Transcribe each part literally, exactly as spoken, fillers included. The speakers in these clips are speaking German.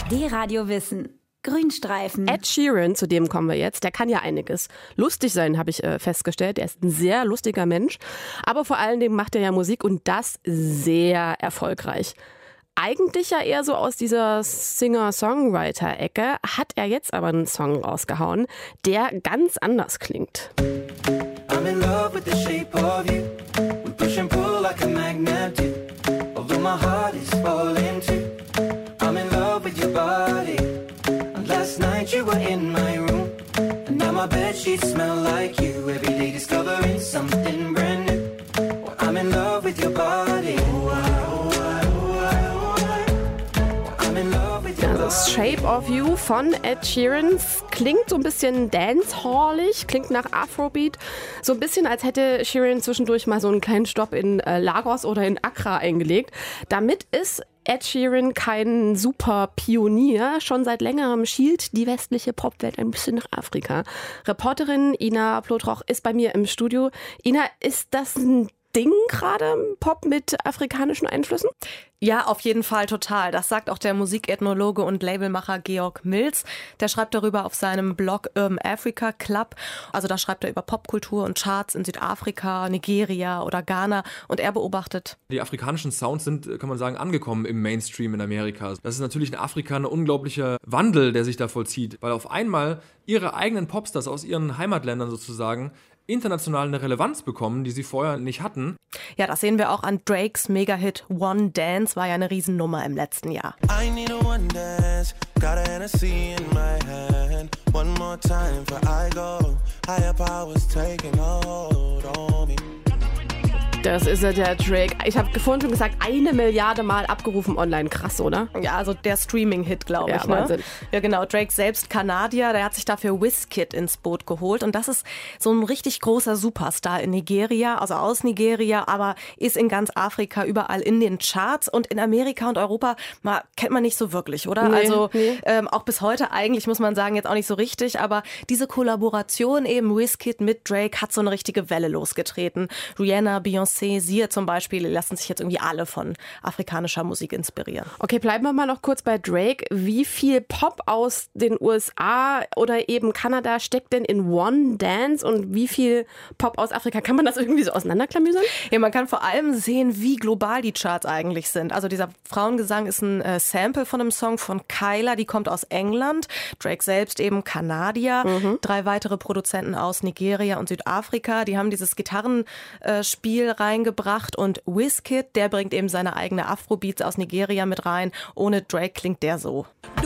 D-Radio Wissen. Grünstreifen. Ed Sheeran, zu dem kommen wir jetzt, der kann ja einiges lustig sein, habe ich äh, festgestellt. Er ist ein sehr lustiger Mensch, aber vor allen Dingen macht er ja Musik und das sehr erfolgreich. Eigentlich ja eher so aus dieser Singer-Songwriter-Ecke, hat er jetzt aber einen Song rausgehauen, der ganz anders klingt. I'm in love with the shape of you. We push and pull like a magnet do. Although my heart is falling too. I'm in love with your body. And last night you were in my room. And now my bedsheets smell like you. Every day discovering something brand new. Well, I'm in love with your body. Oh, I, oh, I, oh, I, oh, I. I'm in love with your body. Das Shape of You von Ed Sheeran klingt so ein bisschen dancehallig, klingt nach Afrobeat. So ein bisschen, als hätte Sheeran zwischendurch mal so einen kleinen Stopp in äh, Lagos oder in Accra eingelegt. Damit ist Ed Sheeran kein super Pionier. Schon seit längerem schielt die westliche Popwelt ein bisschen nach Afrika. Reporterin Ina Plotroch ist bei mir im Studio. Ina, ist das ein Ding gerade, Pop mit afrikanischen Einflüssen? Ja, auf jeden Fall total. Das sagt auch der Musikethnologe und Labelmacher Georg Mills. Der schreibt darüber auf seinem Blog Urban Africa Club. Also da schreibt er über Popkultur und Charts in Südafrika, Nigeria oder Ghana. Und er beobachtet: Die afrikanischen Sounds sind, kann man sagen, angekommen im Mainstream in Amerika. Das ist natürlich in Afrika ein unglaublicher Wandel, der sich da vollzieht. Weil auf einmal ihre eigenen Popstars aus ihren Heimatländern sozusagen international eine Relevanz bekommen, die sie vorher nicht hatten. Ja, das sehen wir auch an Drakes Mega-Hit One Dance, war ja eine Riesennummer im letzten Jahr. I need a one dance, got a Hennessy in my hand. One more time before I go, higher powers taking a hold on me. Das ist ja der Drake. Ich habe vorhin schon gesagt, eine Milliarde Mal abgerufen online. Krass, oder? Ja, also der Streaming-Hit, glaube ja, ich. Ne? Wahnsinn. Ja, genau. Drake selbst Kanadier, der hat sich dafür Wizkid ins Boot geholt. Und das ist so ein richtig großer Superstar in Nigeria, also aus Nigeria, aber ist in ganz Afrika überall in den Charts. Und in Amerika und Europa mal, kennt man nicht so wirklich, oder? Nee, also nee. Ähm, auch bis heute eigentlich, muss man sagen, jetzt auch nicht so richtig. Aber diese Kollaboration eben Wizkid mit Drake hat so eine richtige Welle losgetreten. Rihanna, Beyoncé, Sia zum Beispiel, die lassen sich jetzt irgendwie alle von afrikanischer Musik inspirieren. Okay, bleiben wir mal noch kurz bei Drake. Wie viel Pop aus den U S A oder eben Kanada steckt denn in One Dance und wie viel Pop aus Afrika? Kann man das irgendwie so auseinanderklamüsern? Ja, man kann vor allem sehen, wie global die Charts eigentlich sind. Also dieser Frauengesang ist ein äh, Sample von einem Song von Kyla, die kommt aus England. Drake selbst eben Kanadier. Mhm. Drei weitere Produzenten aus Nigeria und Südafrika, die haben dieses Gitarrenspiel äh, reingebracht. Und Wizkid, der bringt eben seine eigene Afrobeats aus Nigeria mit rein. Ohne Drake klingt der so.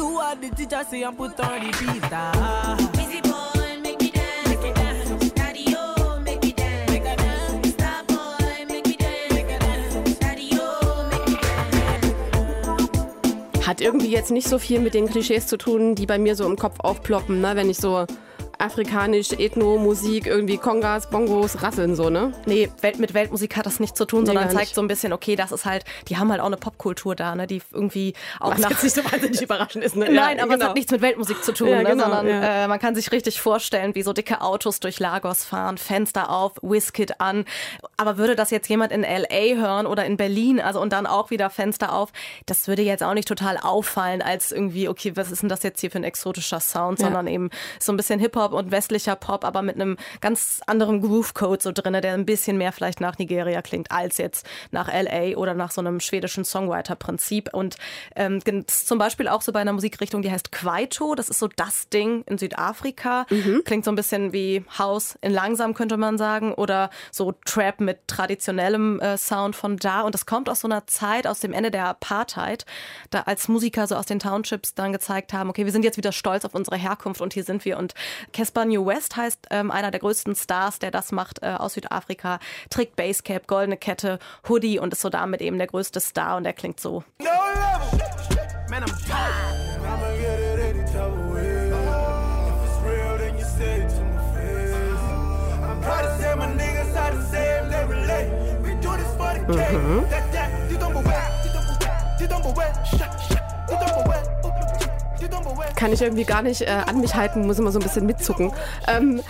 Hat irgendwie jetzt nicht so viel mit den Klischees zu tun, die bei mir so im Kopf aufploppen, ne? Wenn ich so afrikanisch, Ethno-Musik, irgendwie Kongas, Bongos, Rasseln so, ne? Nee, Welt mit Weltmusik hat das nichts zu tun, Nee, sondern gar zeigt nicht. so ein bisschen, okay, das ist halt, die haben halt auch eine Popkultur da, ne, die irgendwie auch Was nach... jetzt nicht so wahnsinnig überraschend ist, ne? Nein, Ja, aber es genau. hat nichts mit Weltmusik zu tun, Ja, ne, genau, sondern ja. äh, man kann sich richtig vorstellen, wie so dicke Autos durch Lagos fahren, Fenster auf, Wizkid an. Aber würde das jetzt jemand in L A hören oder in Berlin, also und dann auch wieder Fenster auf, das würde jetzt auch nicht total auffallen als irgendwie, okay, was ist denn das jetzt hier für ein exotischer Sound, Ja. sondern eben so ein bisschen Hip-Hop und westlicher Pop, aber mit einem ganz anderen Groove-Code so drin, der ein bisschen mehr vielleicht nach Nigeria klingt als jetzt nach L A oder nach so einem schwedischen Songwriter-Prinzip. Und ähm, das ist zum Beispiel auch so bei einer Musikrichtung, die heißt Kwaito. Das ist so das Ding in Südafrika. Mhm. Klingt so ein bisschen wie House in langsam, könnte man sagen. Oder so Trap mit traditionellem äh, Sound von da. Und das kommt aus so einer Zeit, aus dem Ende der Apartheid, da als Musiker so aus den Townships dann gezeigt haben, okay, wir sind jetzt wieder stolz auf unsere Herkunft und hier sind wir. Und Caspar New West heißt ähm, einer der größten Stars, der das macht äh, aus Südafrika, trägt Basecap, goldene Kette, Hoodie und ist so damit eben der größte Star und der klingt so. No level, man, I'm tired. I'ma get it any type of way. If it's real, then you say it to my face. I'm proud to say my niggas are the same, they relate. We do this for the game. That, that, you don't believe, you don't believe, you don't believe, shut, shut, you don't believe. Kann ich irgendwie gar nicht äh, an mich halten, muss immer so ein bisschen mitzucken. Ähm,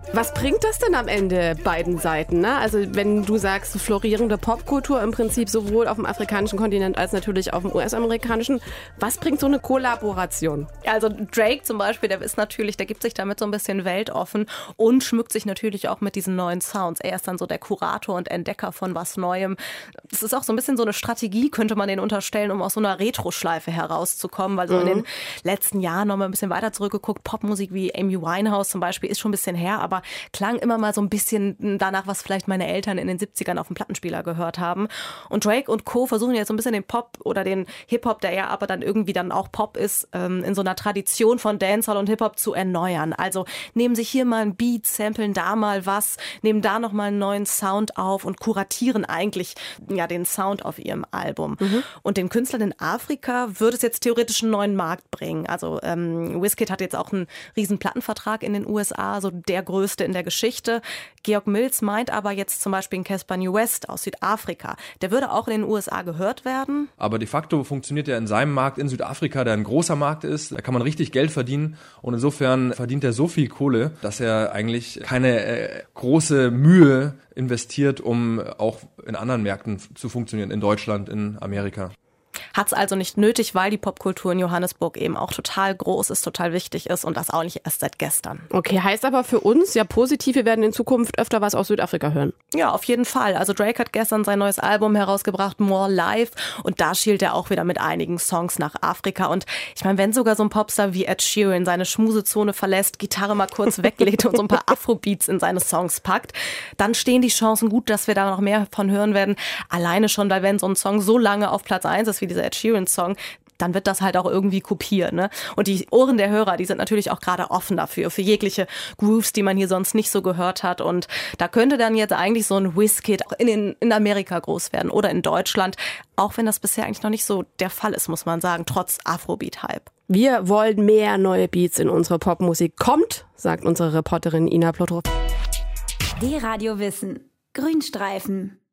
Was bringt das denn am Ende beiden Seiten? Ne? Also wenn du sagst, florierende Popkultur im Prinzip sowohl auf dem afrikanischen Kontinent als natürlich auf dem U S-amerikanischen, was bringt so eine Kollaboration? Also Drake zum Beispiel, der ist natürlich, der gibt sich damit so ein bisschen weltoffen und schmückt sich natürlich auch mit diesen neuen Sounds. Er ist dann so der Kurator und Entdecker von was Neuem. Das ist auch so ein bisschen so eine Strategie, könnte man den unterstellen, um aus so einer Retro-Schleife herauszukommen, weil so mhm. in den letzten Jahren noch mal ein bisschen weiter zurückgeguckt, Popmusik wie Amy Winehouse zum Beispiel ist schon ein bisschen her, aber klang immer mal so ein bisschen danach, was vielleicht meine Eltern in den siebzigern auf dem Plattenspieler gehört haben. Und Drake und Co. versuchen jetzt so ein bisschen den Pop oder den Hip-Hop, der ja aber dann irgendwie dann auch Pop ist, in so einer Tradition von Dancehall und Hip-Hop zu erneuern. Also nehmen sich hier mal ein Beat, samplen da mal was, nehmen da nochmal einen neuen Sound auf und kuratieren eigentlich ja den Sound auf ihrem Album. Mhm. Und den Künstlern in Afrika würde es jetzt theoretisch einen neuen Markt bringen. Also ähm, Wizkid hat jetzt auch einen riesen Plattenvertrag in den U S A, so der größte in der Geschichte. Georg Mills meint aber jetzt zum Beispiel in Caspar New West aus Südafrika. Der würde auch in den U S A gehört werden. Aber de facto funktioniert er in seinem Markt in Südafrika, der ein großer Markt ist. Da kann man richtig Geld verdienen und insofern verdient er so viel Kohle, dass er eigentlich keine äh, große Mühe investiert, um auch in anderen Märkten zu funktionieren, in Deutschland, in Amerika. Hat es also nicht nötig, weil die Popkultur in Johannesburg eben auch total groß ist, total wichtig ist und das auch nicht erst seit gestern. Okay, heißt aber für uns ja positiv, wir werden in Zukunft öfter was aus Südafrika hören. Ja, auf jeden Fall. Also Drake hat gestern sein neues Album herausgebracht, More Life, und da schielt er auch wieder mit einigen Songs nach Afrika. Und ich meine, wenn sogar so ein Popstar wie Ed Sheeran seine Schmusezone verlässt, Gitarre mal kurz weglegt und so ein paar Afrobeats in seine Songs packt, dann stehen die Chancen gut, dass wir da noch mehr von hören werden. Alleine schon, weil wenn so ein Song so lange auf Platz eins ist wie dieser Ed Sheeran-Song, dann wird das halt auch irgendwie kopiert, ne? Und die Ohren der Hörer, die sind natürlich auch gerade offen dafür, für jegliche Grooves, die man hier sonst nicht so gehört hat. Und da könnte dann jetzt eigentlich so ein Wizkid auch in, den, in Amerika groß werden oder in Deutschland, auch wenn das bisher eigentlich noch nicht so der Fall ist, muss man sagen, trotz Afrobeat-Hype. Wir wollen mehr neue Beats in unsere Popmusik. Kommt, sagt unsere Reporterin Ina Plothoff. D-Radio Wissen. Grünstreifen.